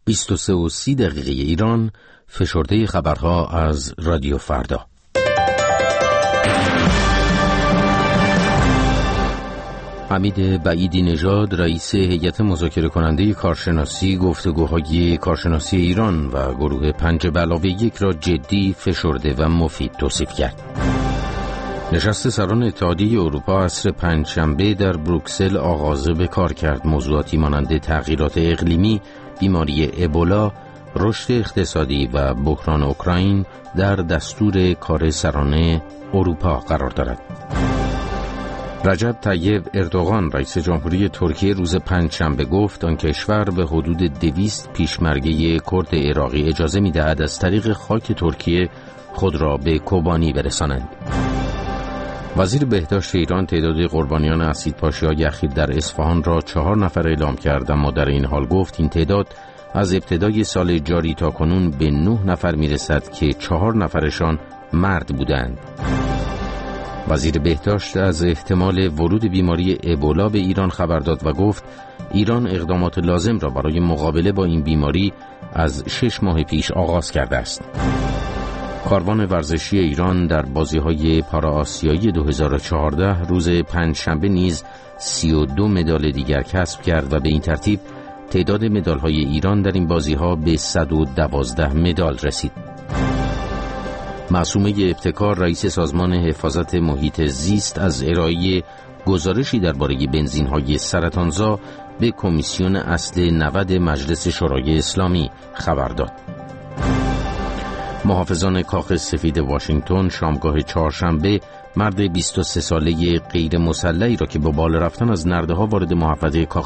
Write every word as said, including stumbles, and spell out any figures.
بیست و سه و سی دقیقه ایران، فشرده خبرها از رادیو فردا. حمید بعیدی نژاد، رئیس هیئت مذاکره کننده کارشناسی گفتگوهای کارشناسی ایران و گروه پنج به علاوه یک را جدی، فشرده و مفید توصیف کرد. نشست سران اتحادیه اروپا عصر پنجشنبه در بروکسل آغاز به کار کرد. موضوعاتی مانند تغییرات اقلیمی، بیماری ابولا، رشد اقتصادی و بحران اوکراین در دستور کار سران اروپا قرار دارد. رجب طیب اردوغان، رئیس جمهوری ترکیه، روز پنجشنبه گفت آن کشور به حدود دویست پیشمرگه کرد عراقی اجازه می‌دهد از طریق خاک ترکیه خود را به کوبانی برسانند. وزیر بهداشت ایران تعداد قربانیان اسیدپاشی‌های اخیر در اصفهان را چهار نفر اعلام کرد، اما در این حال گفت این تعداد از ابتدای سال جاری تا کنون به نه نفر میرسد که چهار نفرشان مرد بودند. وزیر بهداشت از احتمال ورود بیماری ابولا به ایران خبر داد و گفت ایران اقدامات لازم را برای مقابله با این بیماری از شش ماه پیش آغاز کرده است. کاروان ورزشی ایران در بازی‌های پارا-آسیایی دو هزار و چهارده روز پنجشنبه نیز سی و دو مدال دیگر کسب کرد و به این ترتیب تعداد مدال‌های ایران در این بازی‌ها به صد و دوازده مدال رسید. معصومه ابتکار، رئیس سازمان حفاظت محیط زیست، از ارائه گزارشی درباره بنزین‌های سرطانزا به کمیسیون اصل نود مجلس شورای اسلامی خبر داد. محافظان کاخ سفید واشنگتن شامگاه چهارشنبه مرد بیست و سه ساله غیر مسلحی را که با بالا رفتن از نرده‌ها وارد محوطه کاخ